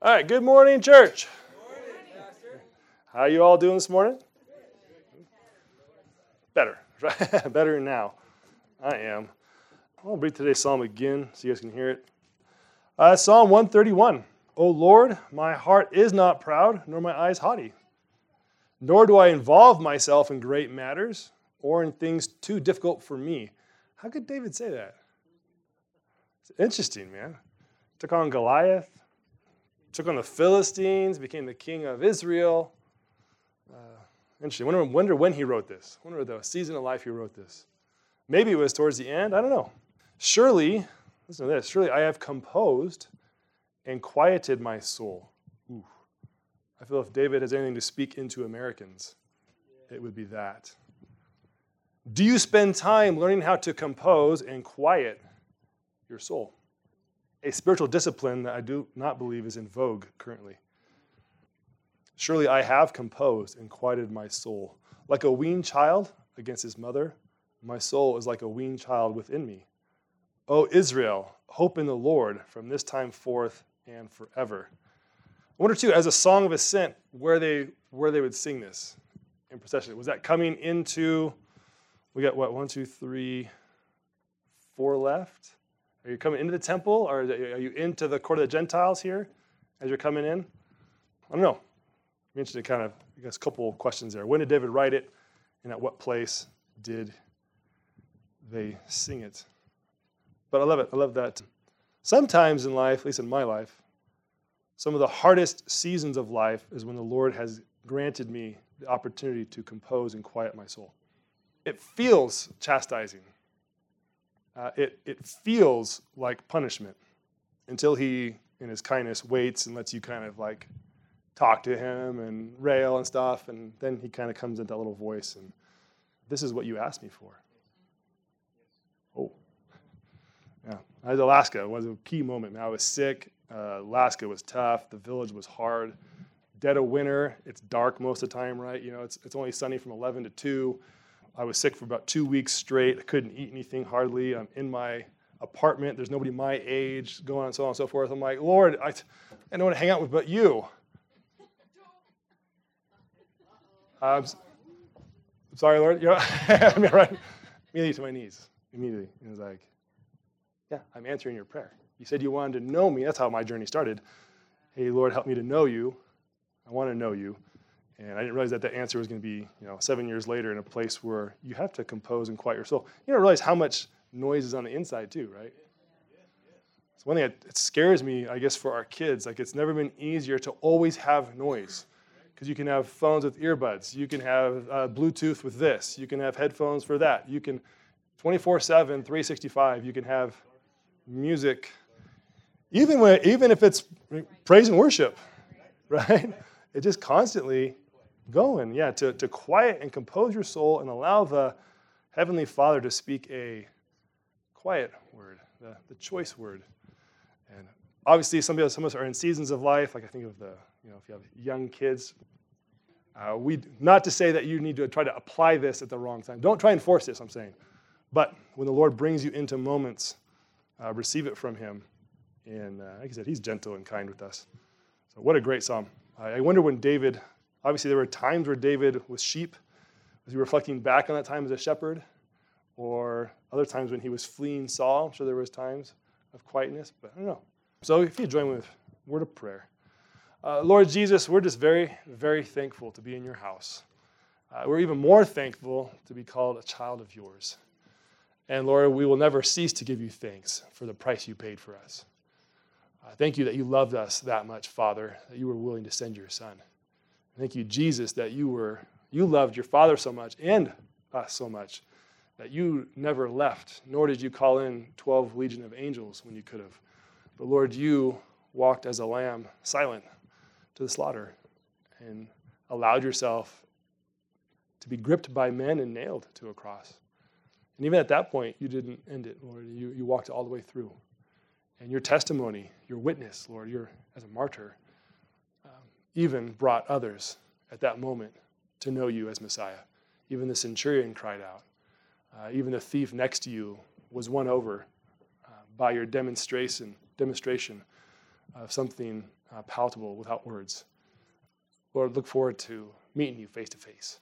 All right, good morning, church. Good morning, Pastor. How are you all doing this morning? Better, right? Better now. I am. I'll read today's psalm again so you guys can hear it. Psalm 131. O Lord, my heart is not proud, nor my eyes haughty. Nor do I involve myself in great matters or in things too difficult for me. How could David say that? It's interesting, man. Took on Goliath. Took on the Philistines, became the king of Israel. Interesting. Wonder when he wrote this. Wonder the season of life he wrote this. Maybe it was towards the end. I don't know. Surely, listen to this. Surely I have composed and quieted my soul. Ooh. I feel if David has anything to speak into Americans, it would be that. Do you spend time learning how to compose and quiet your soul? A spiritual discipline that I do not believe is in vogue currently. Surely I have composed and quieted my soul. Like a weaned child against his mother, my soul is like a weaned child within me. O Israel, hope in the Lord from this time forth and forever. I wonder too, as a song of ascent, where they would sing this in procession. Was that coming into, we got what, 1, 2, 3, 4 left? Are you coming into the temple, or are you into the court of the Gentiles here as you're coming in? I don't know. I'm interested in kind of, I guess, a couple of questions there. When did David write it, and at what place did they sing it? But I love it. I love that. Sometimes in life, at least in my life, some of the hardest seasons of life is when the Lord has granted me the opportunity to compose and quiet my soul. It feels chastising. It feels like punishment until he, in his kindness, waits and lets you kind of like talk to him and rail and stuff, and then he kind of comes into that little voice, and this is what you asked me for. Oh. Yeah. As Alaska was a key moment. I was sick. Alaska was tough. The village was hard. Dead of winter. It's dark most of the time, right? You know, it's only sunny from 11 to 2. I was sick for about 2 weeks straight. I couldn't eat anything hardly. I'm in my apartment. There's nobody my age, going on and so on and so forth. I'm like, Lord, I don't want to hang out with but you. I'm sorry, Lord. You know, I mean, right? Immediately to my knees. Immediately. And he was like, yeah, I'm answering your prayer. You said you wanted to know me. That's how my journey started. Hey, Lord, help me to know you. I want to know you. And I didn't realize that the answer was going to be, 7 years later in a place where you have to compose and quiet your soul. You don't realize how much noise is on the inside too, right? It's one thing that scares me, I guess, for our kids. Like, it's never been easier to always have noise. Because you can have phones with earbuds. You can have Bluetooth with this. You can have headphones for that. You can 24/7, 365, you can have music. Even if it's praise and worship, right? It just constantly going, to quiet and compose your soul and allow the Heavenly Father to speak a quiet word, the choice word. And obviously, some of us are in seasons of life, like I think of if you have young kids. Not to say that you need to try to apply this at the wrong time. Don't try and force this, I'm saying. But when the Lord brings you into moments, receive it from Him. And like I said, He's gentle and kind with us. So what a great psalm. I wonder when David, obviously there were times where David was sheep. Was he reflecting back on that time as a shepherd? Or other times when he was fleeing Saul? I'm sure there was times of quietness, but I don't know. So if you join me with a word of prayer. Lord Jesus, we're just very, very thankful to be in your house. We're even more thankful to be called a child of yours. And Lord, we will never cease to give you thanks for the price you paid for us. Thank you that you loved us that much, Father, that you were willing to send your Son. Thank you, Jesus, that you loved your Father so much and us so much that you never left, nor did you call in 12 legion of angels when you could have. But Lord, you walked as a lamb, silent, to the slaughter and allowed yourself to be gripped by men and nailed to a cross. And even at that point, you didn't end it, Lord. You walked all the way through. And your testimony, your witness, Lord, as a martyr, even brought others at that moment to know you as Messiah. Even the centurion cried out. Even the thief next to you was won over by your demonstration of something palatable without words. Lord, look forward to meeting you face to face.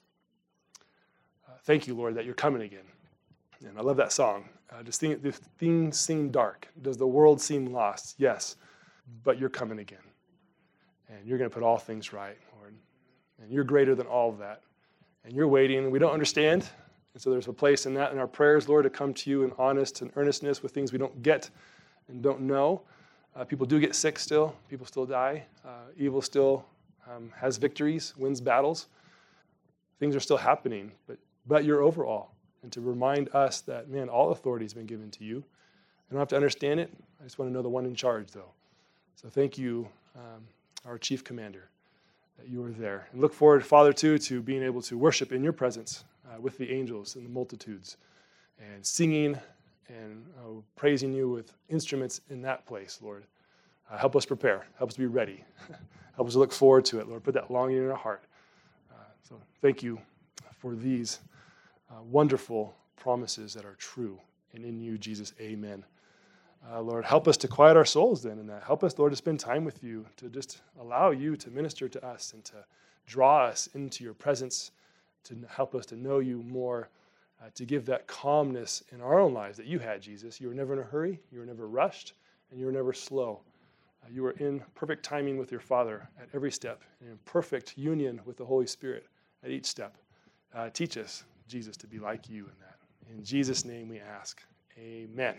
Thank you, Lord, that you're coming again. And I love that song. The things seem dark. Does the world seem lost? Yes, but you're coming again. And you're going to put all things right, Lord. And you're greater than all of that. And you're waiting. We don't understand. And so there's a place in that in our prayers, Lord, to come to you in honest and earnestness with things we don't get and don't know. People do get sick still. People still die. Evil still has victories, wins battles. Things are still happening, but you're over all. And to remind us that, man, all authority has been given to you. I don't have to understand it. I just want to know the one in charge, though. So thank you, our chief commander, that you are there. And look forward, Father, too, to being able to worship in your presence with the angels and the multitudes and singing and praising you with instruments in that place, Lord. Help us prepare. Help us be ready. Help us look forward to it, Lord. Put that longing in our heart. So thank you for these wonderful promises that are true. And in you, Jesus, amen. Lord, help us to quiet our souls then in that. Help us, Lord, to spend time with you, to just allow you to minister to us and to draw us into your presence, to help us to know you more, to give that calmness in our own lives that you had, Jesus. You were never in a hurry, you were never rushed, and you were never slow. You were in perfect timing with your Father at every step, and in perfect union with the Holy Spirit at each step. Teach us, Jesus, to be like you in that. In Jesus' name we ask. Amen.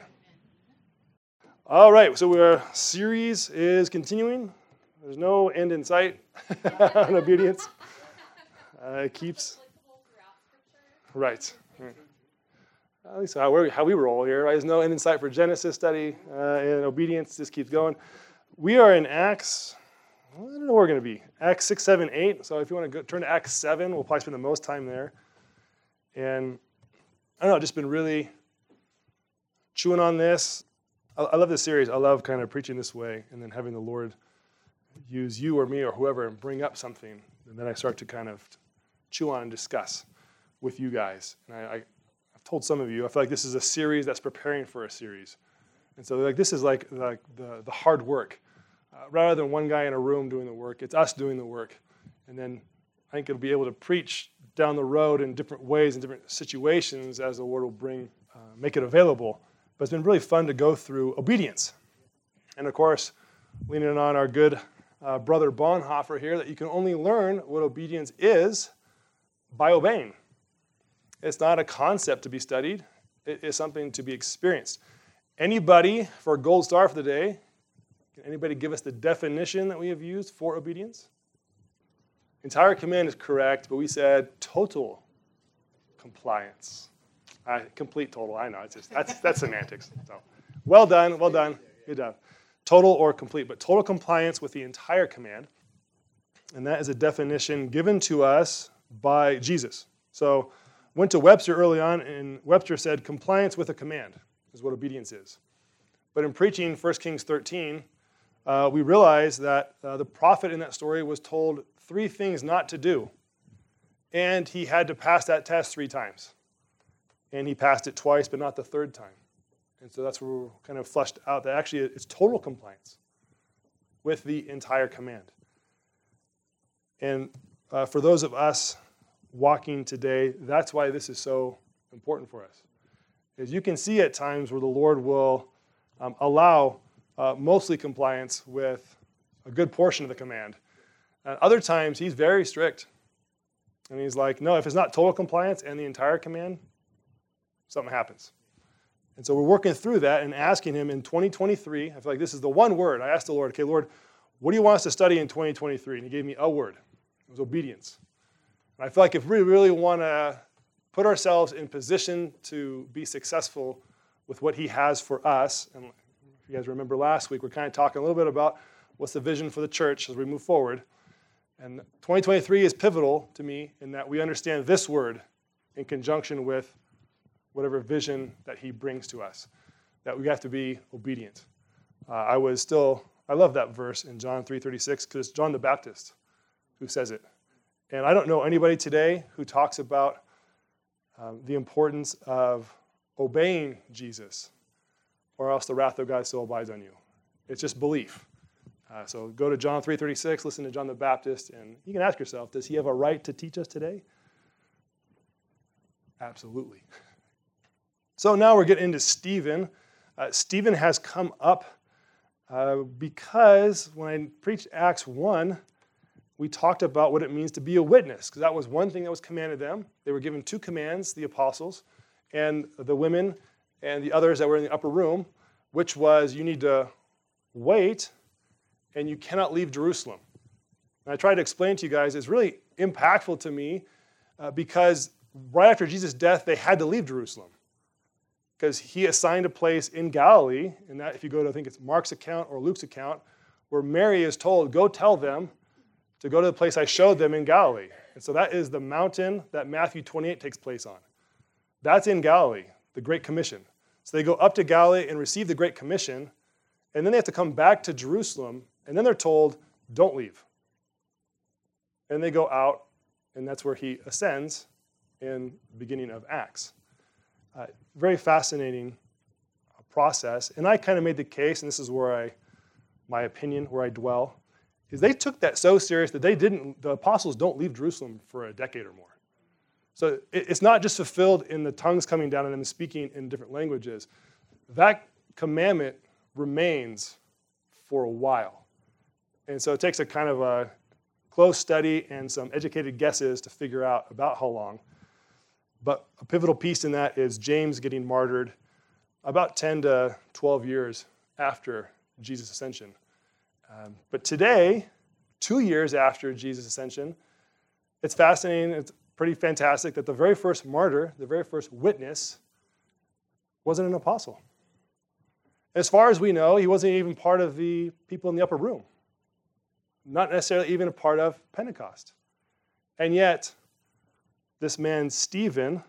All right, so our series is continuing. There's no end in sight on obedience. It keeps... Right. At least how we roll here, right? There's no end in sight for Genesis study, and obedience just keeps going. We are in Acts, I don't know where we're going to be, Acts 6, 7, 8. So if you want to turn to Acts 7, we'll probably spend the most time there. And I don't know, I've just been really chewing on this. I love this series. I love kind of preaching this way and then having the Lord use you or me or whoever and bring up something. And then I start to kind of chew on and discuss with you guys. And I've told some of you, I feel like this is a series that's preparing for a series. And so this is like the hard work. Rather than one guy in a room doing the work, it's us doing the work. And then I think it'll be able to preach down the road in different ways, in different situations as the Lord will make it available. But it's been really fun to go through obedience. And of course, leaning on our good brother Bonhoeffer here, that you can only learn what obedience is by obeying. It's not a concept to be studied. It is something to be experienced. Anybody, for a gold star for the day, can anybody give us the definition that we have used for obedience? Entire command is correct, but we said total compliance. Complete total, I know, that's semantics. So, well done, good job. Total or complete, but total compliance with the entire command. And that is a definition given to us by Jesus. So, went to Webster early on, and Webster said compliance with a command is what obedience is. But in preaching 1 Kings 13, we realize that the prophet in that story was told 3 things not to do. And he had to pass that test 3 times. And he passed it twice, but not the 3rd time. And so that's where we're kind of flushed out that actually it's total compliance with the entire command. And for those of us walking today, that's why this is so important for us. As you can see at times where the Lord will allow mostly compliance with a good portion of the command. At other times, he's very strict. And he's like, no, if it's not total compliance and the entire command, something happens. And so we're working through that and asking him in 2023, I feel like this is the one word. I asked the Lord, okay, Lord, what do you want us to study in 2023? And he gave me a word. It was obedience. And I feel like if we really want to put ourselves in position to be successful with what he has for us, and if you guys remember last week, we're kind of talking a little bit about what's the vision for the church as we move forward. And 2023 is pivotal to me in that we understand this word in conjunction with whatever vision that he brings to us, that we have to be obedient. I love that verse in John 3:36 because it's John the Baptist who says it. And I don't know anybody today who talks about the importance of obeying Jesus or else the wrath of God still abides on you. It's just belief. So go to John 3:36, listen to John the Baptist, and you can ask yourself, does he have a right to teach us today? Absolutely. So now we're getting into Stephen. Stephen has come up because when I preached Acts 1, we talked about what it means to be a witness, because that was one thing that was commanded them. They were given 2 commands, the apostles and the women and the others that were in the upper room, which was you need to wait and you cannot leave Jerusalem. And I tried to explain to you guys, it's really impactful to me because right after Jesus' death, they had to leave Jerusalem because he assigned a place in Galilee, and that if you go to, I think it's Mark's account or Luke's account, where Mary is told, go tell them to go to the place I showed them in Galilee. And so that is the mountain that Matthew 28 takes place on. That's in Galilee, the Great Commission. So they go up to Galilee and receive the Great Commission, and then they have to come back to Jerusalem, and then they're told, don't leave. And they go out, and that's where he ascends in the beginning of Acts. Very fascinating process. And I kind of made the case, and this is where my opinion, where I dwell, is they took that so serious that the apostles don't leave Jerusalem for a decade or more. So it's not just fulfilled in the tongues coming down and them speaking in different languages. That commandment remains for a while. And so it takes a kind of a close study and some educated guesses to figure out about how long. But a pivotal piece in that is James getting martyred about 10 to 12 years after Jesus' ascension. But today, 2 years after Jesus' ascension, it's fascinating, it's pretty fantastic that the very first martyr, the very first witness, wasn't an apostle. As far as we know, he wasn't even part of the people in the upper room. Not necessarily even a part of Pentecost. And yet, this man, Stephen,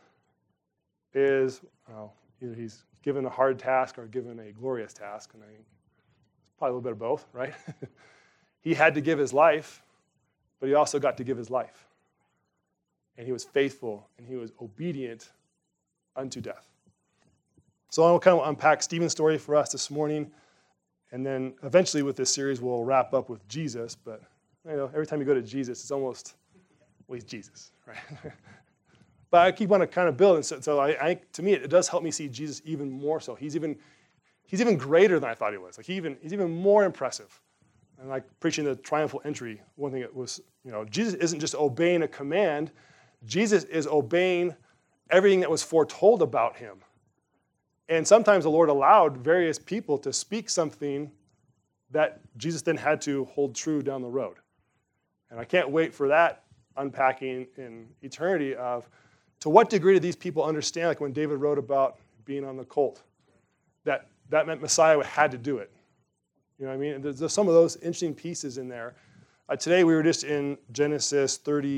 is, either he's given a hard task or given a glorious task, and I think it's probably a little bit of both, right? He had to give his life, but he also got to give his life. And he was faithful, and he was obedient unto death. So I will kind of unpack Stephen's story for us this morning, and then eventually with this series we'll wrap up with Jesus, but every time you go to Jesus, it's almost, well, he's Jesus, right? But I keep on kind of building, so to me, it does help me see Jesus even more so. He's even greater than I thought he was. Like he's even more impressive. And like preaching the triumphal entry, one thing it was, Jesus isn't just obeying a command. Jesus is obeying everything that was foretold about him. And sometimes the Lord allowed various people to speak something that Jesus then had to hold true down the road. And I can't wait for that unpacking in eternity of to what degree did these people understand, like when David wrote about being on the colt, that meant Messiah had to do it. You know what I mean? There's some of those interesting pieces in there. Today we were just in Genesis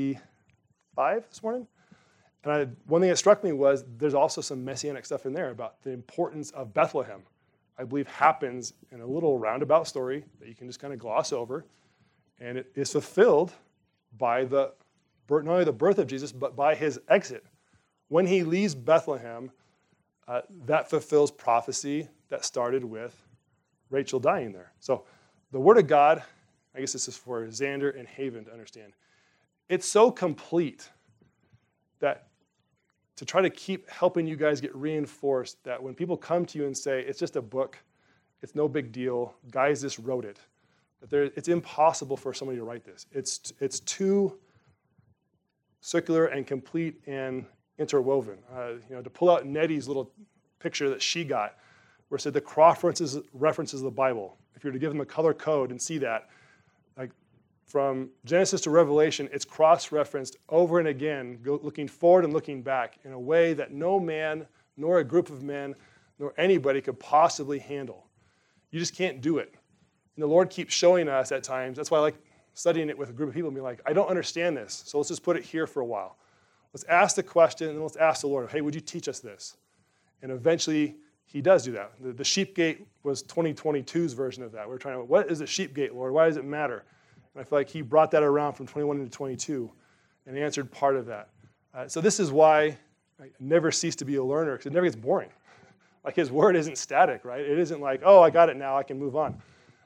35 this morning. And one thing that struck me was there's also some messianic stuff in there about the importance of Bethlehem. I believe happens in a little roundabout story that you can just kind of gloss over. And it is fulfilled by not only the birth of Jesus, but by his exit. When he leaves Bethlehem, that fulfills prophecy that started with Rachel dying there. So the Word of God, I guess this is for Xander and Haven to understand, it's so complete that to try to keep helping you guys get reinforced that when people come to you and say, it's just a book, it's no big deal, guys just wrote it, that it's impossible for somebody to write this. It's too circular and complete and interwoven. To pull out Nettie's little picture that she got, where it said the cross references the Bible. If you were to give them a color code and see that, like from Genesis to Revelation, it's cross-referenced over and again, looking forward and looking back in a way that no man, nor a group of men, nor anybody could possibly handle. You just can't do it. And the Lord keeps showing us at times. That's why I like studying it with a group of people and being like, I don't understand this, so let's just put it here for a while. Let's ask the question, and then let's ask the Lord, hey, would you teach us this? And eventually, he does do that. The sheep gate was 2022's version of that. We're trying to, what is a sheep gate, Lord? Why does it matter? And I feel like he brought that around from 21 into 22 and answered part of that. So this is why I never cease to be a learner, because it never gets boring. Like his word isn't static, right? It isn't like, oh, I got it now, I can move on.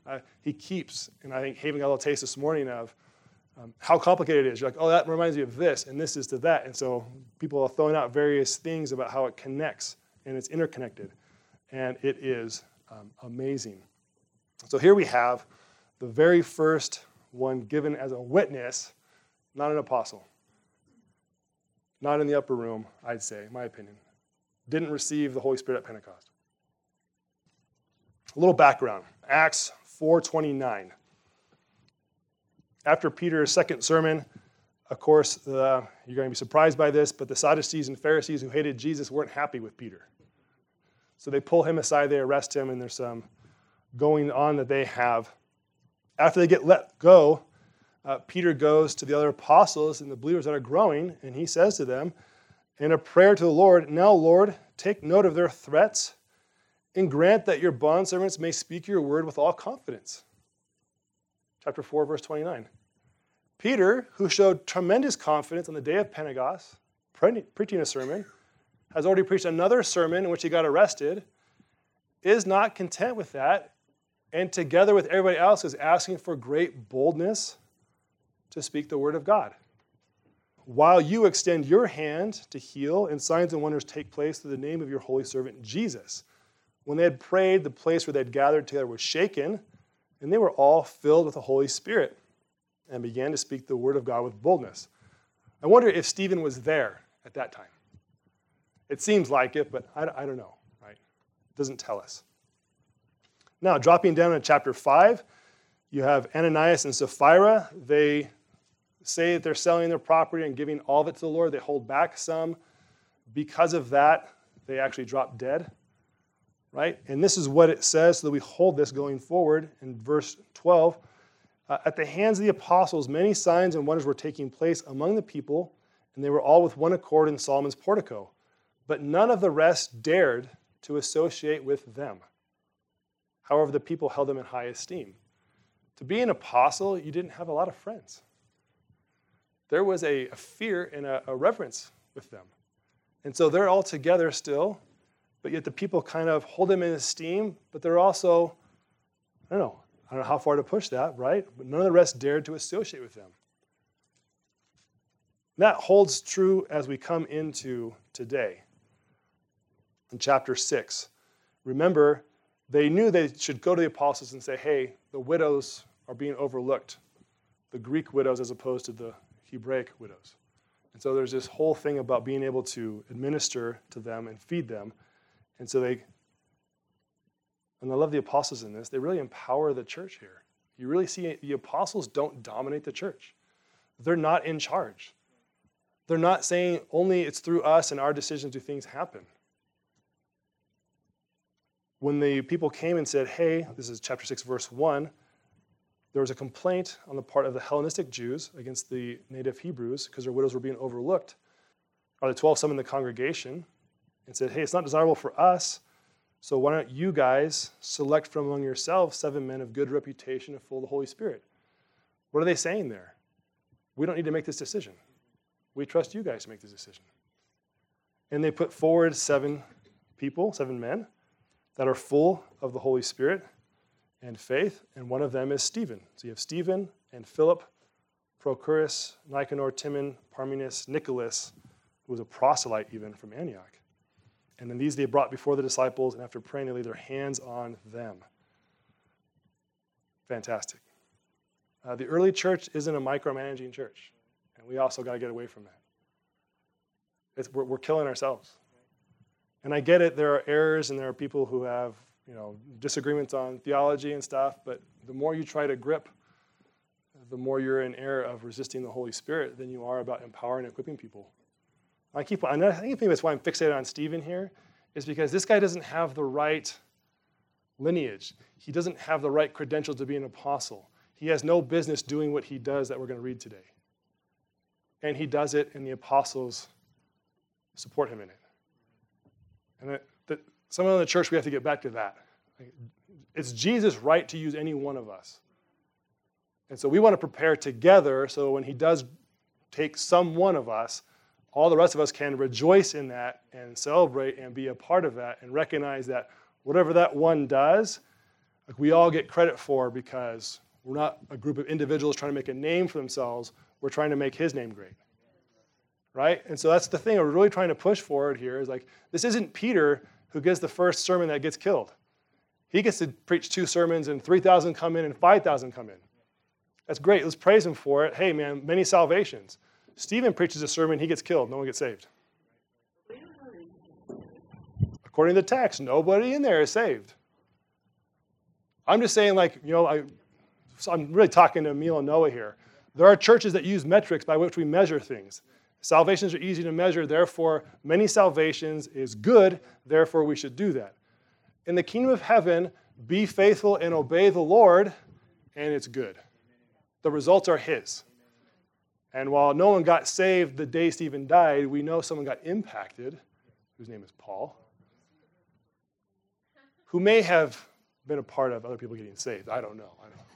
He keeps, and I think Haven got a little taste this morning of how complicated it is. You're like, oh, that reminds me of this, and this is to that. And so people are throwing out various things about how it connects, and it's interconnected. And it is amazing. So here we have the very first one given as a witness, not an apostle. Not in the upper room, I'd say, in my opinion. Didn't receive the Holy Spirit at Pentecost. A little background. Acts 4:29. After Peter's second sermon, of course, you're going to be surprised by this, but the Sadducees and Pharisees who hated Jesus weren't happy with Peter. So they pull him aside, they arrest him, and there's some going on that they have. After they get let go, Peter goes to the other apostles and the believers that are growing, and he says to them in a prayer to the Lord, "Now, Lord, take note of their threats and grant that your bondservants may speak your word with all confidence." Chapter 4, verse 29. Peter, who showed tremendous confidence on the day of Pentecost, preaching a sermon, has already preached another sermon in which he got arrested, is not content with that, and together with everybody else is asking for great boldness to speak the word of God. While you extend your hand to heal and signs and wonders take place through the name of your holy servant Jesus. When they had prayed, the place where they had gathered together was shaken, and they were all filled with the Holy Spirit and began to speak the word of God with boldness. I wonder if Stephen was there at that time. It seems like it, but I don't know, right? It doesn't tell us. Now, dropping down in chapter 5, you have Ananias and Sapphira. They say that they're selling their property and giving all of it to the Lord. They hold back some. Because of that, they actually drop dead, right? And this is what it says, so that we hold this going forward in verse 12. At the hands of the apostles, many signs and wonders were taking place among the people, and they were all with one accord in Solomon's portico. But none of the rest dared to associate with them. However, the people held them in high esteem. To be an apostle, you didn't have a lot of friends. There was a fear and a reverence with them. And so they're all together still, but yet the people kind of hold them in esteem, but they're also, I don't know how far to push that, right? But none of the rest dared to associate with them. That holds true as we come into today. In chapter 6, remember, they knew they should go to the apostles and say, hey, the widows are being overlooked, the Greek widows as opposed to the Hebraic widows. And so there's this whole thing about being able to administer to them and feed them. And so and I love the apostles in this, they really empower the church here. You really see the apostles don't dominate the church. They're not in charge. They're not saying only it's through us and our decisions do things happen. When the people came and said, hey, this is chapter 6, verse 1, there was a complaint on the part of the Hellenistic Jews against the native Hebrews because their widows were being overlooked. The 12 summoned the congregation and said, hey, it's not desirable for us, so why don't you guys select from among yourselves 7 men of good reputation and full of the Holy Spirit? What are they saying there? We don't need to make this decision. We trust you guys to make this decision. And they put forward 7 people, 7 men, that are full of the Holy Spirit and faith, and one of them is Stephen. So you have Stephen and Philip, Prochorus, Nicanor, Timon, Parmenas, Nicholas, who was a proselyte even from Antioch. And then these they brought before the disciples, and after praying, they laid their hands on them. Fantastic. The early church isn't a micromanaging church, and we also got to get away from that. We're killing ourselves. And I get it, there are errors and there are people who have, disagreements on theology and stuff, but the more you try to grip, the more you're in error of resisting the Holy Spirit than you are about empowering and equipping people. I think that's why I'm fixated on Stephen here, is because this guy doesn't have the right lineage. He doesn't have the right credentials to be an apostle. He has no business doing what he does that we're going to read today. And he does it, and the apostles support him in it. And someone in the church, we have to get back to that. It's Jesus' right to use any one of us. And so we want to prepare together so when he does take some one of us, all the rest of us can rejoice in that and celebrate and be a part of that and recognize that whatever that one does, like we all get credit for because we're not a group of individuals trying to make a name for themselves. We're trying to make his name great. Right? And so that's the thing we're really trying to push forward here is like, this isn't Peter who gets the first sermon that gets killed. He gets to preach 2 sermons and 3,000 come in and 5,000 come in. That's great. Let's praise him for it. Hey, man, many salvations. Stephen preaches a sermon, he gets killed. No one gets saved. According to the text, nobody in there is saved. I'm just saying, like, you know, I'm really talking to Emil and Noah here. There are churches that use metrics by which we measure things. Salvations are easy to measure, therefore, many salvations is good, therefore, we should do that. In the kingdom of heaven, be faithful and obey the Lord, and it's good. The results are his. And while no one got saved the day Stephen died, we know someone got impacted, whose name is Paul, who may have been a part of other people getting saved. I don't know.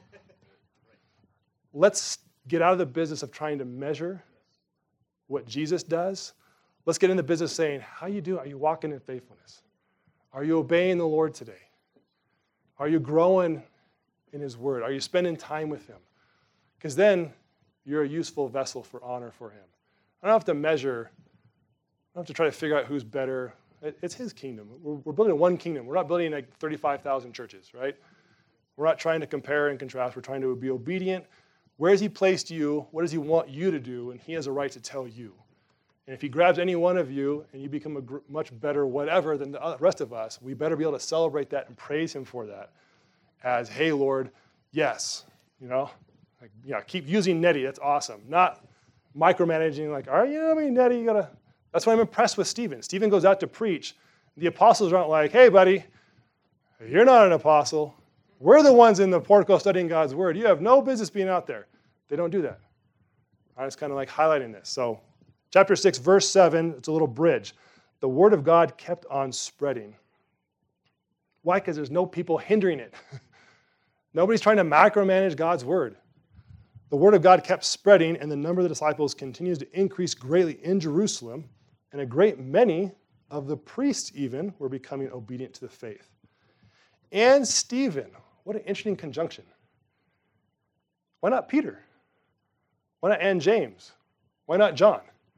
Let's get out of the business of trying to measure what Jesus does. Let's get in the business saying, how you doing? Are you walking in faithfulness? Are you obeying the Lord today? Are you growing in his word? Are you spending time with him? Because then you're a useful vessel for honor for him. I don't have to measure. I don't have to try to figure out who's better. It's his kingdom. We're building one kingdom. We're not building like 35,000 churches, right? We're not trying to compare and contrast. We're trying to be obedient. Where has he placed you? What does he want you to do? And he has a right to tell you. And if he grabs any one of you and you become a much better whatever than the rest of us, we better be able to celebrate that and praise him for that. As, hey, Lord, yes, you know, like, yeah, keep using Nettie. That's awesome. Not micromanaging, like, all right, you know what I mean, Nettie, you gotta. That's why I'm impressed with Stephen. Stephen goes out to preach. The apostles aren't like, hey, buddy, you're not an apostle. We're the ones in the portico studying God's word. You have no business being out there. They don't do that. I'm just kind of like highlighting this. So, chapter 6, verse 7, it's a little bridge. The word of God kept on spreading. Why? Because there's no people hindering it. Nobody's trying to macromanage God's word. The word of God kept spreading, and the number of the disciples continues to increase greatly in Jerusalem, and a great many of the priests even were becoming obedient to the faith. And Stephen, what an interesting conjunction. Why not Peter? Why not and James? Why not John?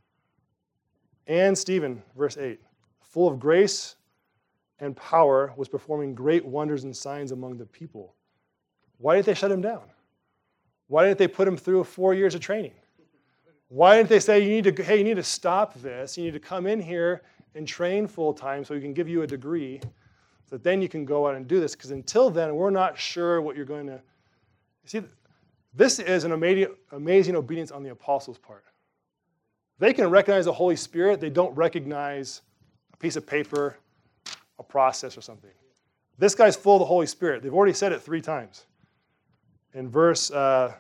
And Stephen, verse 8, full of grace and power, was performing great wonders and signs among the people. Why did they shut him down? Why didn't they put him through 4 years of training? Why didn't they say, you need to stop this. You need to come in here and train full time so we can give you a degree so that then you can go out and do this. Because until then, we're not sure what you're going to. See, this is an amazing obedience on the apostles' part. They can recognize the Holy Spirit. They don't recognize a piece of paper, a process, or something. This guy's full of the Holy Spirit. They've already said it 3 times. In verse 5,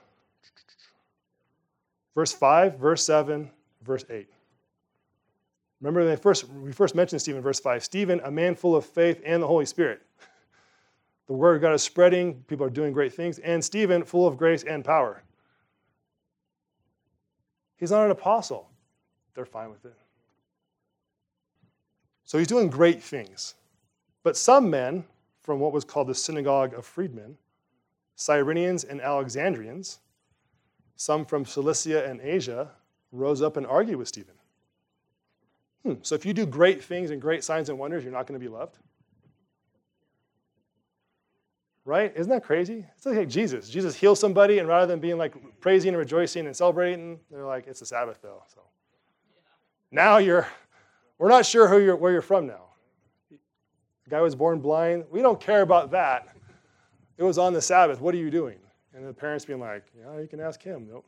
verse 7, verse 8. Remember, we first mentioned Stephen in verse 5. Stephen, a man full of faith and the Holy Spirit. The word of God is spreading. People are doing great things. And Stephen, full of grace and power. He's not an apostle. They're fine with it. So he's doing great things. But some men from what was called the synagogue of freedmen, Cyrenians and Alexandrians, some from Cilicia and Asia, rose up and argued with Stephen. So if you do great things and great signs and wonders, you're not going to be loved? Right? Isn't that crazy? It's like Jesus. Jesus heals somebody, and rather than being like praising and rejoicing and celebrating, they're like, it's the Sabbath though. So now we're not sure where you're from now. The guy was born blind. We don't care about that. It was on the Sabbath. What are you doing? And the parents being like, yeah, you can ask him. Nope.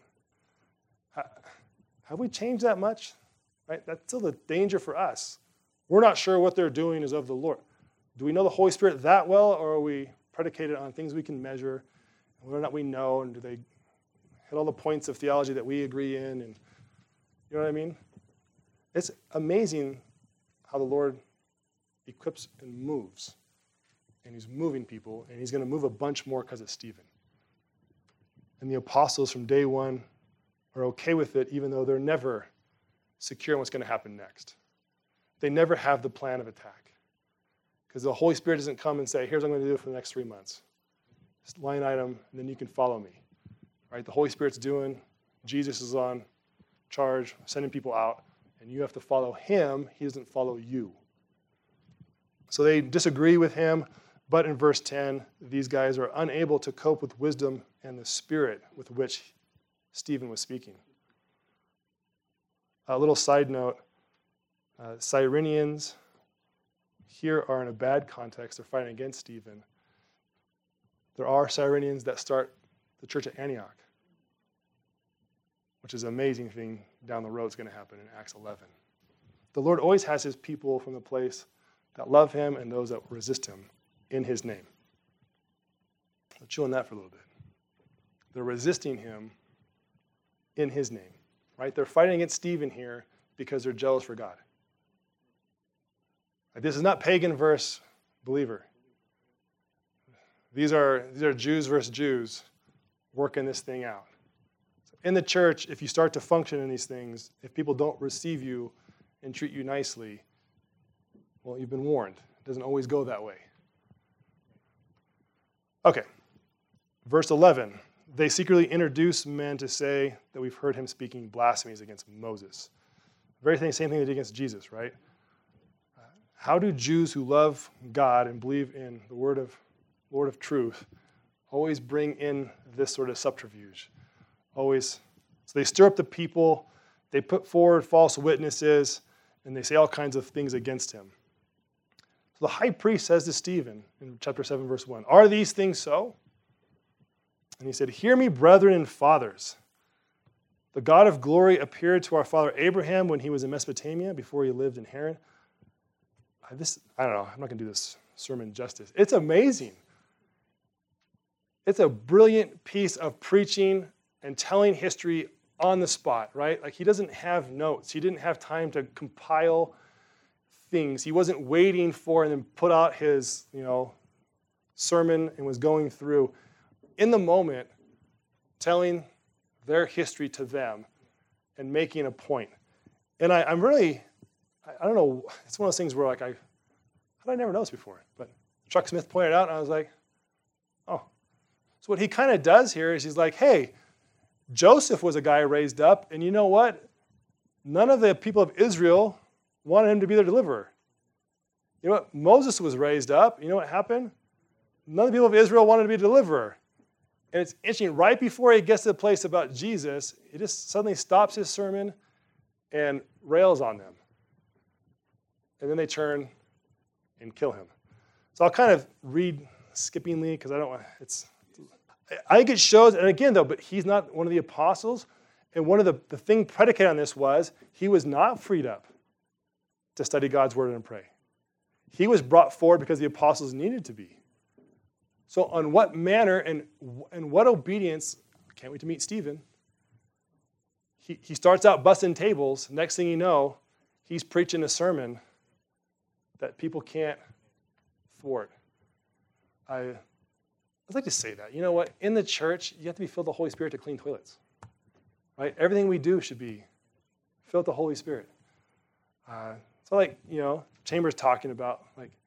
Have we changed that much? Right? That's still the danger for us. We're not sure what they're doing is of the Lord. Do we know the Holy Spirit that well, or are we predicated on things we can measure, and whether or not we know, and do they hit all the points of theology that we agree in? And you know what I mean? It's amazing how the Lord equips and moves. And he's moving people, and he's going to move a bunch more because of Stephen. And the apostles from day one are okay with it, even though they're never secure on what's going to happen next. They never have the plan of attack. Because the Holy Spirit doesn't come and say, here's what I'm going to do for the next 3 months. line item, and then you can follow me. Right? The Holy Spirit's doing, Jesus is on charge, sending people out, and you have to follow him. He doesn't follow you. So they disagree with him, but in verse 10, these guys are unable to cope with wisdom and the spirit with which Stephen was speaking. A little side note, Cyrenians here are in a bad context. They're fighting against Stephen. There are Cyrenians that start the church at Antioch, which is an amazing thing down the road is going to happen in Acts 11. The Lord always has his people from the place that love him and those that resist him in his name. I'll chew on that for a little bit. They're resisting him in his name, right? They're fighting against Stephen here because they're jealous for God. This is not pagan versus believer. These are Jews versus Jews working this thing out. In the church, if you start to function in these things, if people don't receive you and treat you nicely, well, you've been warned. It doesn't always go that way. Okay, verse 11. They secretly introduce men to say that we've heard him speaking blasphemies against Moses. Very same thing they did against Jesus, right? How do Jews who love God and believe in the Lord of truth always bring in this sort of subterfuge? Always. So they stir up the people, they put forward false witnesses, and they say all kinds of things against him. So the high priest says to Stephen in chapter 7, verse 1, "Are these things so?" And he said, "Hear me, brethren and fathers. The God of glory appeared to our father Abraham when he was in Mesopotamia, before he lived in Haran." I don't know, I'm not going to do this sermon justice. It's amazing. It's a brilliant piece of preaching and telling history on the spot, right? Like he doesn't have notes. He didn't have time to compile things. He wasn't waiting for and then put out his, sermon and was going through. In the moment, telling their history to them and making a point. And I'm really, I don't know, it's one of those things where how did I never know this before? But Chuck Smith pointed out, and I was like, oh. So what he kind of does here is he's like, hey, Joseph was a guy raised up, and you know what? None of the people of Israel wanted him to be their deliverer. You know what? Moses was raised up. You know what happened? None of the people of Israel wanted to be a deliverer. And it's interesting, right before he gets to the place about Jesus, he just suddenly stops his sermon and rails on them. And then they turn and kill him. So I'll kind of read skippingly because I think it shows, and again though, but he's not one of the apostles. And one of the thing predicated on this was he was not freed up to study God's word and pray. He was brought forward because the apostles needed to be. So on what manner and what obedience, I can't wait to meet Stephen. He starts out busting tables. Next thing you know, he's preaching a sermon that people can't thwart. I'd like to say that. You know what? In the church, you have to be filled with the Holy Spirit to clean toilets. Right? Everything we do should be filled with the Holy Spirit. Chambers talking about,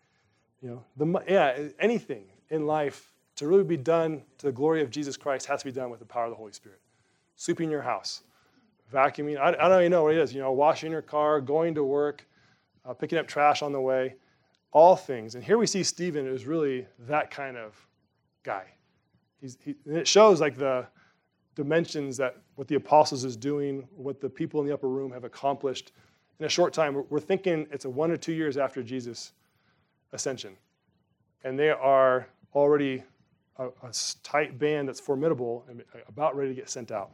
anything in life to really be done to the glory of Jesus Christ has to be done with the power of the Holy Spirit. Sweeping your house, vacuuming, I don't even know what it is, washing your car, going to work, picking up trash on the way, all things. And here we see Stephen is really that kind of guy. And it shows the dimensions that what the apostles is doing, what the people in the upper room have accomplished in a short time. We're thinking it's 1 or 2 years after Jesus' ascension. And they are already a tight band that's formidable and about ready to get sent out.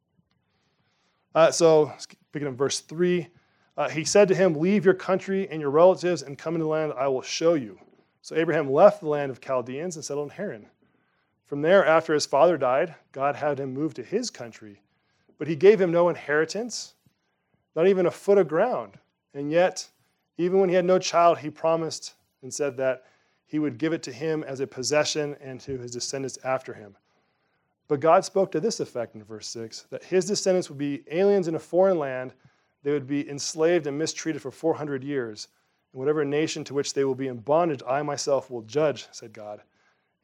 So, speaking of verse 3, he said to him, "Leave your country and your relatives and come into the land I will show you." So Abraham left the land of Chaldeans and settled in Haran. From there, after his father died, God had him move to his country, but he gave him no inheritance, not even a foot of ground. And yet, even when he had no child, he promised and said that he would give it to him as a possession and to his descendants after him. But God spoke to this effect in verse 6, that his descendants would be aliens in a foreign land. They would be enslaved and mistreated for 400 years. And whatever nation to which they will be in bondage, I myself will judge, said God.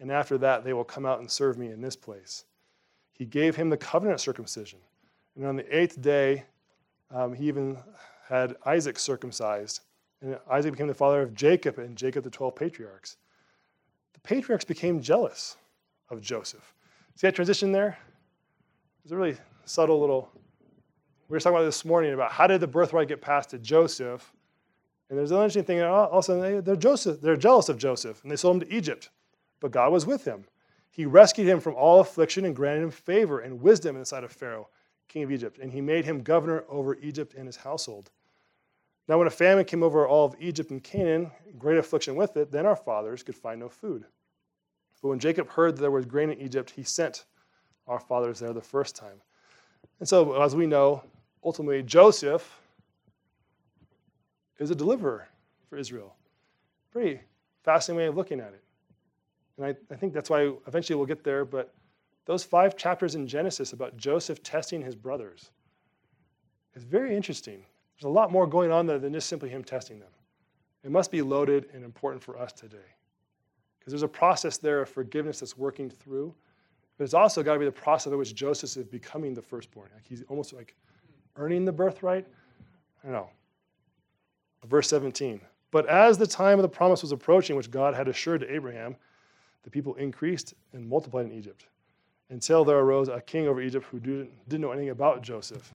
and after that they will come out and serve me in this place. He gave him the covenant circumcision. And on the 8th day, he even had Isaac circumcised. And Isaac became the father of Jacob, and Jacob the 12 patriarchs. The patriarchs became jealous of Joseph. See that transition there? It's a really subtle little... We were talking about this morning about how did the birthright get passed to Joseph. And there's an interesting thing. All of a sudden, they're jealous of Joseph, and they sold him to Egypt. But God was with him. He rescued him from all affliction and granted him favor and wisdom in the sight of Pharaoh, king of Egypt. And he made him governor over Egypt and his household. Now when a famine came over all of Egypt and Canaan, great affliction with it, then our fathers could find no food. But when Jacob heard that there was grain in Egypt, he sent our fathers there the first time. And so, as we know, ultimately Joseph is a deliverer for Israel. Pretty fascinating way of looking at it. And I think that's why eventually we'll get there, but those 5 chapters in Genesis about Joseph testing his brothers is very interesting. There's a lot more going on there than just simply him testing them. It must be loaded and important for us today. Because there's a process there of forgiveness that's working through, but it's also got to be the process in which Joseph is becoming the firstborn. Like he's almost like earning the birthright. I don't know. Verse 17. But as the time of the promise was approaching, which God had assured to Abraham, the people increased and multiplied in Egypt, until there arose a king over Egypt who didn't know anything about Joseph.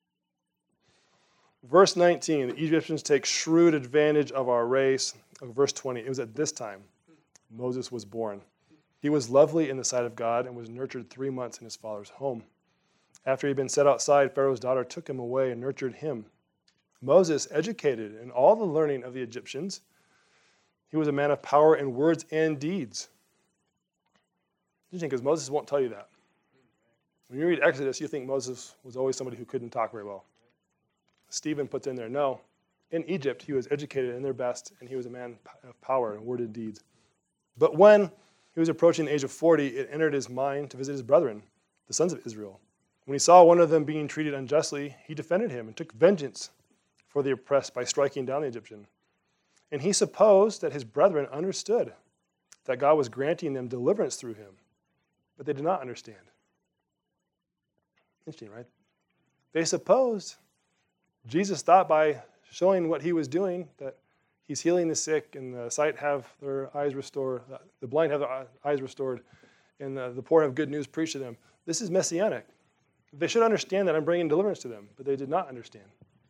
Verse 19, the Egyptians take shrewd advantage of our race. Verse 20, it was at this time Moses was born. He was lovely in the sight of God and was nurtured 3 months in his father's home. After he had been set outside, Pharaoh's daughter took him away and nurtured him. Moses, educated in all the learning of the Egyptians, he was a man of power in words and deeds. Interesting, because Moses won't tell you that. When you read Exodus, you think Moses was always somebody who couldn't talk very well. Stephen puts in there, no. In Egypt, he was educated in their best, and he was a man of power in word and deeds. But when he was approaching the age of 40, it entered his mind to visit his brethren, the sons of Israel. When he saw one of them being treated unjustly, he defended him and took vengeance for the oppressed by striking down the Egyptian. And he supposed that his brethren understood that God was granting them deliverance through him, but they did not understand. Interesting, right? They supposed Jesus thought by showing what he was doing that he's healing the sick and the sight have their eyes restored, the blind have their eyes restored, and the poor have good news preached to them. This is messianic. They should understand that I'm bringing deliverance to them, but they did not understand.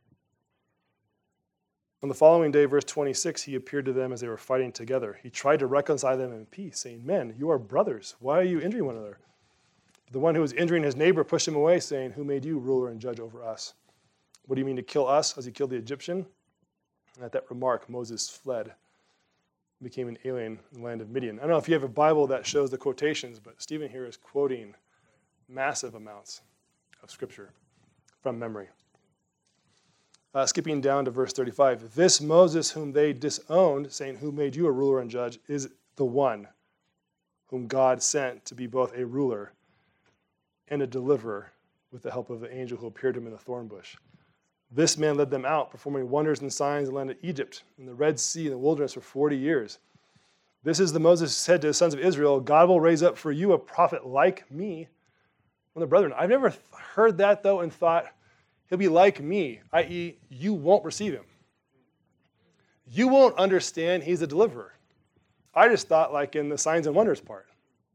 On the following day, verse 26, he appeared to them as they were fighting together. He tried to reconcile them in peace, saying, "Men, you are brothers. Why are you injuring one another?" But the one who was injuring his neighbor pushed him away, saying, "Who made you ruler and judge over us? What do you mean to kill us as you killed the Egyptian?" And at that remark, Moses fled, became an alien in the land of Midian. I don't know if you have a Bible that shows the quotations, but Stephen here is quoting massive amounts of Scripture from memory. Skipping down to verse 35, this Moses whom they disowned, saying, "Who made you a ruler and judge?" is the one whom God sent to be both a ruler and a deliverer with the help of the angel who appeared to him in the thorn bush. This man led them out, performing wonders and signs in the land of Egypt, in the Red Sea, in the wilderness for 40 years. This is the Moses said to the sons of Israel, "God will raise up for you a prophet like me." One of the brethren, I've never heard that, though, and thought, he'll be like me, i.e., you won't receive him. You won't understand he's a deliverer. I just thought like in the signs and wonders part.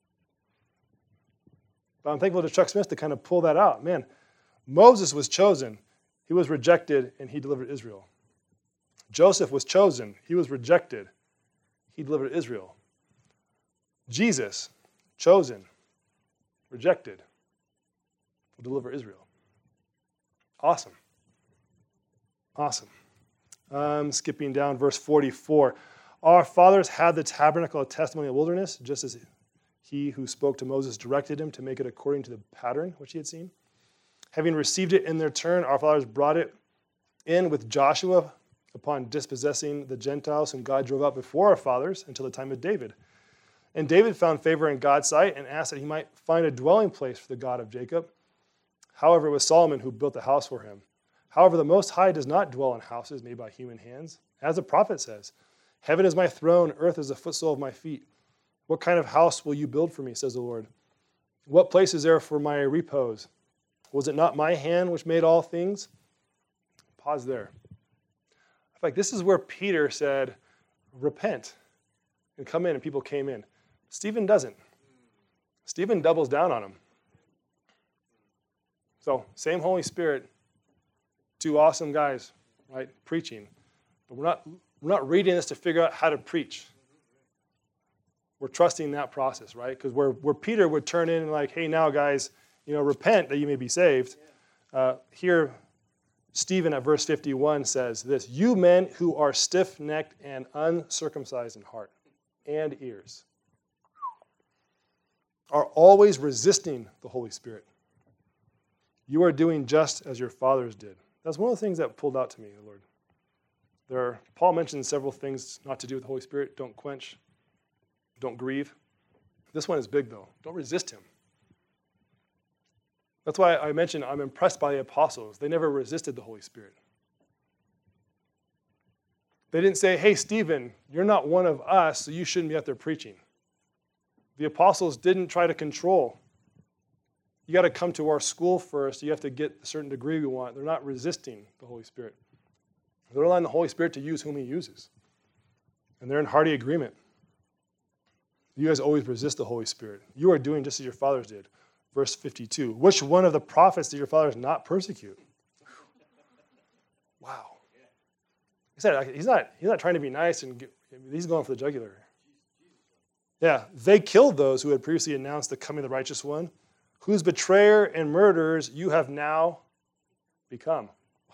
But I'm thankful to Chuck Smith to kind of pull that out. Man, Moses was chosen. He was rejected, and he delivered Israel. Joseph was chosen. He was rejected. He delivered Israel. Jesus, chosen, rejected, will deliver Israel. Awesome. Awesome. Skipping down, verse 44. Our fathers had the tabernacle of testimony in the wilderness, just as he who spoke to Moses directed him to make it according to the pattern which he had seen. Having received it in their turn, our fathers brought it in with Joshua upon dispossessing the Gentiles whom God drove out before our fathers until the time of David. And David found favor in God's sight and asked that he might find a dwelling place for the God of Jacob. However, it was Solomon who built the house for him. However, the Most High does not dwell in houses made by human hands. As the prophet says, "Heaven is my throne, earth is the footstool of my feet. What kind of house will you build for me, says the Lord? What place is there for my repose? Was it not my hand which made all things? Pause there. In fact, this is where Peter said, repent and come in, and people came in. Stephen doesn't. Stephen doubles down on him. So, same Holy Spirit, two awesome guys, right, preaching. But we're not reading this to figure out how to preach. We're trusting that process, right? Because where Peter would turn in and like, hey, now guys, repent that you may be saved. Here, Stephen at verse 51 says this, you men who are stiff-necked and uncircumcised in heart and ears are always resisting the Holy Spirit. You are doing just as your fathers did. That's one of the things that pulled out to me, Lord. Paul mentions several things not to do with the Holy Spirit. Don't quench. Don't grieve. This one is big, though. Don't resist him. That's why I mentioned I'm impressed by the apostles. They never resisted the Holy Spirit. They didn't say, hey, Stephen, you're not one of us, so you shouldn't be out there preaching. The apostles didn't try to control. You got to come to our school first. You have to get a certain degree we want. They're not resisting the Holy Spirit. They're allowing the Holy Spirit to use whom he uses. And they're in hearty agreement. You guys always resist the Holy Spirit. You are doing just as your fathers did. Verse 52. Which one of the prophets did your fathers not persecute? Wow. He said he's not trying to be nice and he's going for the jugular. Yeah, they killed those who had previously announced the coming of the righteous one, whose betrayer and murderers you have now become. Wow.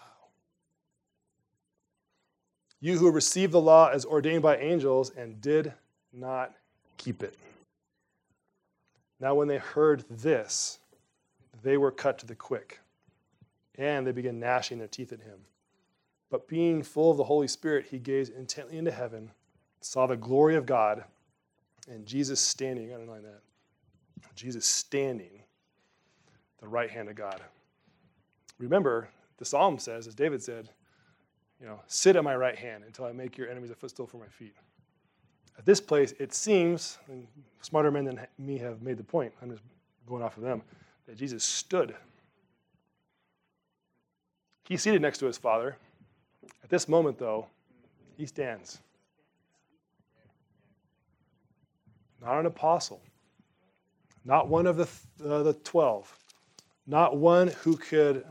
You who received the law as ordained by angels and did not keep it. Now when they heard this, they were cut to the quick, and they began gnashing their teeth at him. But being full of the Holy Spirit, he gazed intently into heaven, saw the glory of God, and Jesus standing, underline that, Jesus standing at the right hand of God. Remember, the Psalm says, as David said, sit at my right hand until I make your enemies a footstool for my feet. At this place, it seems, and smarter men than me have made the point, I'm just going off of them, that Jesus stood. He's seated next to his Father. At this moment, though, he stands. Not an apostle. Not one of the 12. Not one who could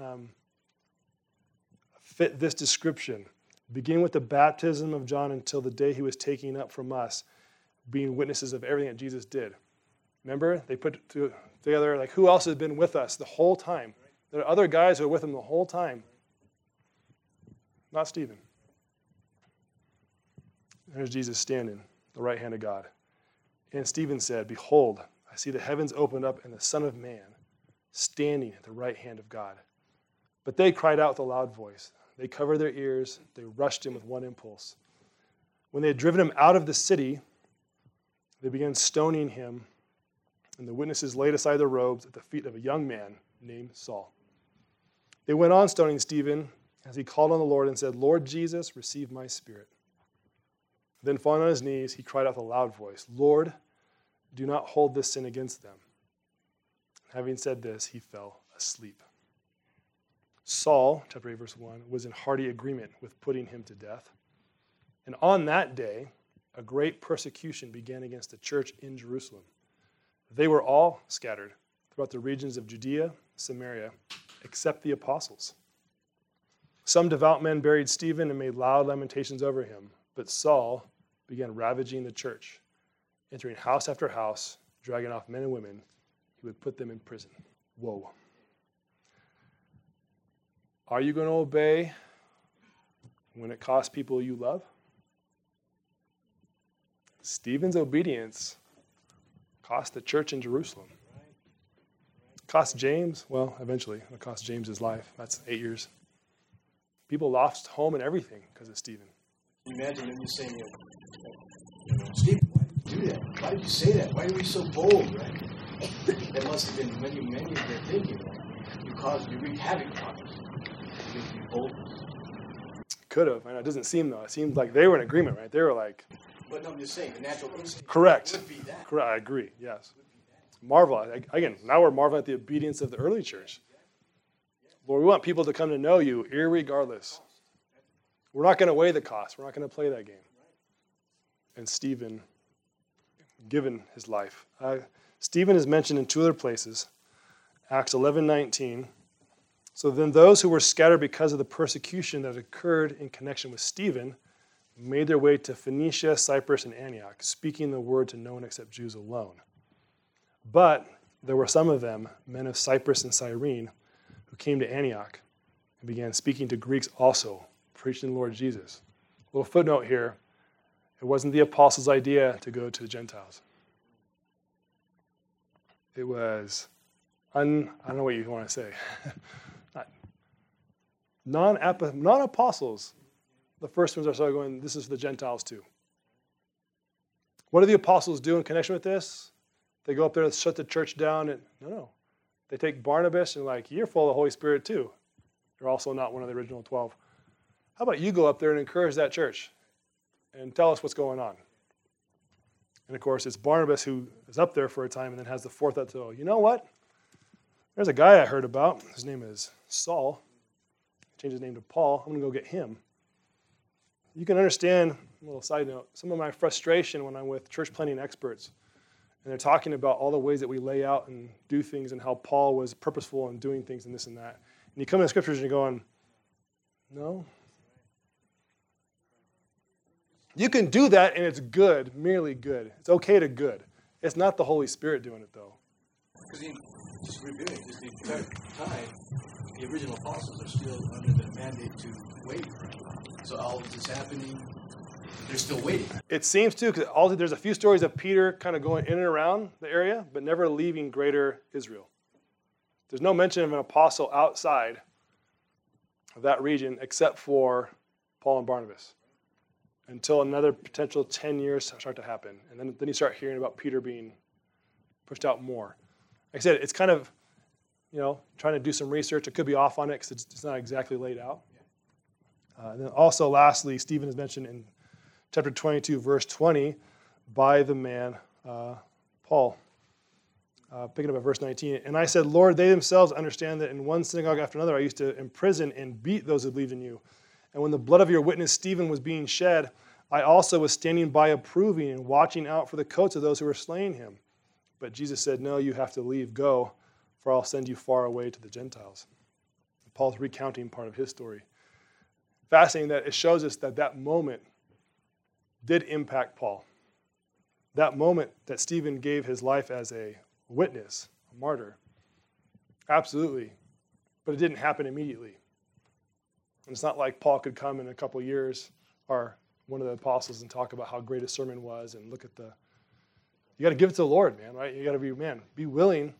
fit this description. Beginning with the baptism of John until the day he was taken up from us, being witnesses of everything that Jesus did. Remember, they put together, like, who else has been with us the whole time? There are other guys who are with him the whole time. Not Stephen. There's Jesus standing, the right hand of God. And Stephen said, behold, I see the heavens opened up and the Son of Man standing at the right hand of God. But they cried out with a loud voice. They covered their ears. They rushed him with one impulse. When they had driven him out of the city, they began stoning him, and the witnesses laid aside their robes at the feet of a young man named Saul. They went on stoning Stephen as he called on the Lord and said, Lord Jesus, receive my spirit. Then falling on his knees, he cried out with a loud voice, Lord, do not hold this sin against them. Having said this, he fell asleep. Saul, chapter 8, verse 1, was in hearty agreement with putting him to death. And on that day, a great persecution began against the church in Jerusalem. They were all scattered throughout the regions of Judea, Samaria, except the apostles. Some devout men buried Stephen and made loud lamentations over him, but Saul began ravaging the church, entering house after house, dragging off men and women. He would put them in prison. Whoa. Are you going to obey when it costs people you love? Stephen's obedience cost the church in Jerusalem. Cost James, well, eventually, it cost James his life. That's 8 years. People lost home and everything because of Stephen. Can you imagine him just saying, Stephen, why did you do that? Why did you say that? Why are you so bold, right? That must have been many of their thinking, right? You wreaked havoc upon us. Could have. I know it doesn't seem, though. It seemed like they were in agreement, right? They were like, But no, I'm just saying, the natural instinct Correct. would be that. Correct. I agree. Yes. Marvel. Again, now we're marveling at the obedience of the early church. Lord, we want people to come to know you irregardless. We're not going to weigh the cost. We're not going to play that game. And Stephen, given his life. Stephen is mentioned in two other places. Acts 11:19. So then those who were scattered because of the persecution that occurred in connection with Stephen made their way to Phoenicia, Cyprus, and Antioch, speaking the word to no one except Jews alone. But there were some of them, men of Cyprus and Cyrene, who came to Antioch and began speaking to Greeks also, preaching the Lord Jesus. A little footnote here. It wasn't the apostles' idea to go to the Gentiles. It was, I don't know what you want to say. Non-apostles, the first ones are started going, this is for the Gentiles too. What do the apostles do in connection with this? They go up there and shut the church down. And no. They take Barnabas and like, you're full of the Holy Spirit too. You're also not one of the original 12. How about you go up there and encourage that church and tell us what's going on? And of course, it's Barnabas who is up there for a time and then has the forethought to, you know what? There's a guy I heard about. His name is Saul. Changed his name to Paul. I'm going to go get him. You can understand, a little side note, some of my frustration when I'm with church planting experts. And they're talking about all the ways that we lay out and do things and how Paul was purposeful in doing things and this and that. And you come in the scriptures and you're going, no. You can do that and it's good, merely good. It's okay to good. It's not the Holy Spirit doing it though. Because just reviewing, just the entire time, the original apostles are still under the mandate to wait. So all of this is happening. They're still waiting. It seems to, because there's a few stories of Peter kind of going in and around the area, but never leaving greater Israel. There's no mention of an apostle outside of that region except for Paul and Barnabas until another potential 10 years start to happen. And then you start hearing about Peter being pushed out more. Like I said, it's kind of, trying to do some research. It could be off on it because it's not exactly laid out. And then also, lastly, Stephen is mentioned in chapter 22, verse 20, by the man Paul. Picking up at verse 19. And I said, Lord, they themselves understand that in one synagogue after another I used to imprison and beat those who believed in you. And when the blood of your witness Stephen was being shed, I also was standing by approving and watching out for the coats of those who were slaying him. But Jesus said, no, you have to leave, go, for I'll send you far away to the Gentiles. Paul's recounting part of his story. Fascinating that it shows us that moment did impact Paul. That moment that Stephen gave his life as a witness, a martyr. Absolutely. But it didn't happen immediately. And it's not like Paul could come in a couple of years, or one of the apostles, and talk about how great his sermon was and look at you got to give it to the Lord, man, right? You got to be willing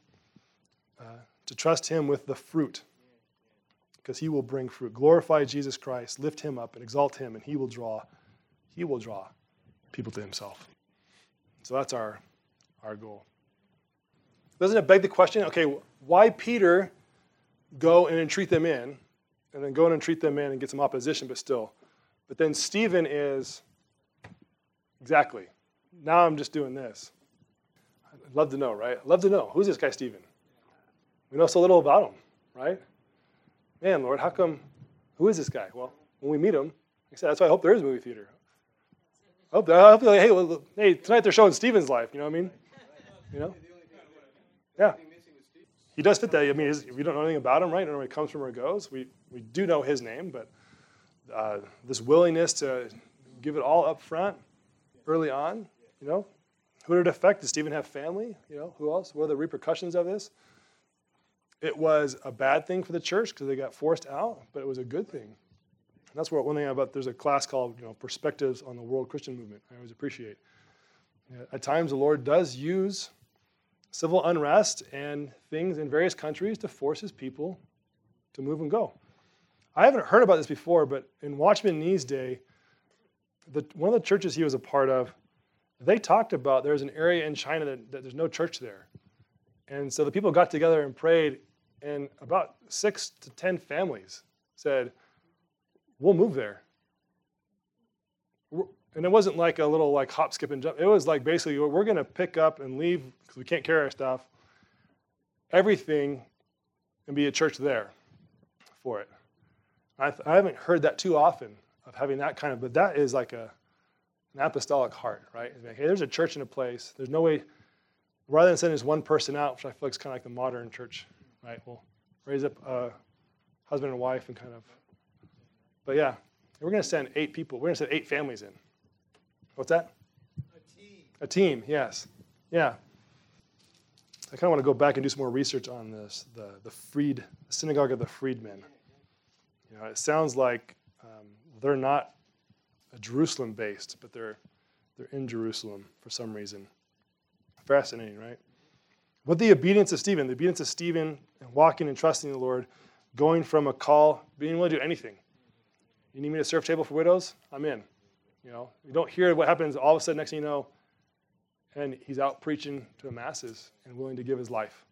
to trust him with the fruit, because he will bring fruit. Glorify Jesus Christ, lift him up and exalt him, and he will draw people to himself. So that's our goal. Doesn't it beg the question, okay, why Peter go and entreat them in, and then go and entreat them in and get some opposition, but still. But then Stephen is, exactly, now I'm just doing this. I'd love to know, right? I'd love to know. Who's this guy Stephen? We know so little about him, right? Man, Lord, how come, who is this guy? Well, when we meet him, like I said, that's why I hope there is a movie theater. I hope they're like, hey, tonight they're showing Stephen's life, you know what I mean? Yeah. He does fit that. I mean, we don't know anything about him, right? We don't know where he comes from or goes. We do know his name, but this willingness to give it all up front early on, who did it affect? Did Stephen have family? Who else? What are the repercussions of this? It was a bad thing for the church because they got forced out, but it was a good thing. And that's one thing about, there's a class called Perspectives on the World Christian Movement. I always appreciate. At times the Lord does use civil unrest and things in various countries to force his people to move and go. I haven't heard about this before, but in Watchman Nee's day, one of the churches he was a part of, they talked about there's an area in China that there's no church there. And so the people got together and prayed, and about 6 to 10 families said, we'll move there. And it wasn't like a little like hop, skip, and jump. It was like basically we're going to pick up and leave because we can't carry our stuff, everything, and be a church there for it. I haven't heard that too often of having that kind of, but that is like an apostolic heart, right? It's like, hey, there's a church in a place. There's no way, rather than sending just one person out, which I feel like is kind of like the modern church, right? We'll raise up a husband and wife and kind of, but yeah, we're going to send 8 people. We're going to send 8 families in. What's that? A team, yes. Yeah. I kind of want to go back and do some more research on this, the synagogue of the freedmen. You know, it sounds like they're not Jerusalem-based, but they're in Jerusalem for some reason. Fascinating, right? But the obedience of Stephen and walking and trusting the Lord, going from a call, being willing to do anything. You need me to serve table for widows? I'm in. You know, you don't hear what happens all of a sudden, next thing you know, and he's out preaching to the masses and willing to give his life.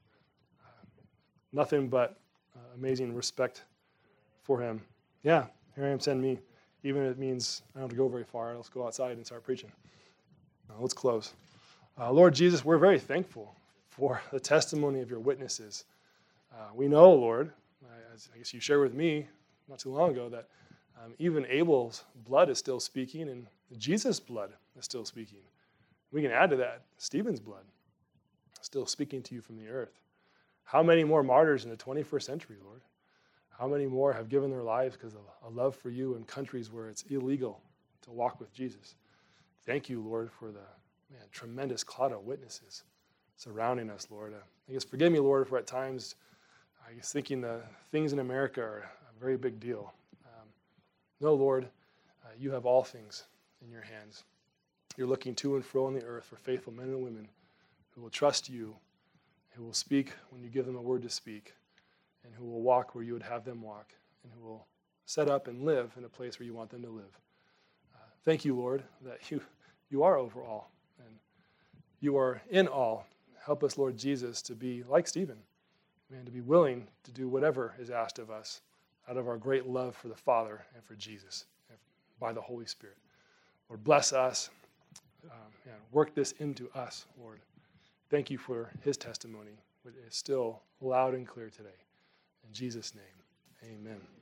Nothing but amazing respect for him. Yeah, here I am, send me. Even if it means I don't have to go very far, let's go outside and start preaching. Let's close. Lord Jesus, we're very thankful for the testimony of your witnesses. We know, Lord, I guess you shared with me not too long ago, that even Abel's blood is still speaking, and Jesus' blood is still speaking. We can add to that Stephen's blood still speaking to you from the earth. How many more martyrs in the 21st century, Lord? How many more have given their lives because of a love for you in countries where it's illegal to walk with Jesus? Thank you, Lord, for the tremendous cloud of witnesses surrounding us, Lord. I guess forgive me, Lord, for at times I guess thinking the things in America are a very big deal. No, Lord, you have all things in your hands. You're looking to and fro on the earth for faithful men and women who will trust you, who will speak when you give them a word to speak, and who will walk where you would have them walk, and who will set up and live in a place where you want them to live. Thank you, Lord, that you are over all, and you are in all. Help us, Lord Jesus, to be like Stephen, and to be willing to do whatever is asked of us out of our great love for the Father and for Jesus and by the Holy Spirit. Lord, bless us and work this into us, Lord. Thank you for his testimony, which is still loud and clear today. In Jesus' name, amen.